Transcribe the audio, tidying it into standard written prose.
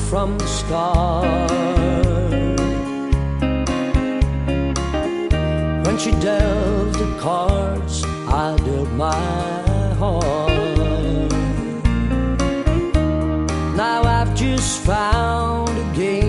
from the start. When she dealt the cards, I dealt my heart. Now I've just found a game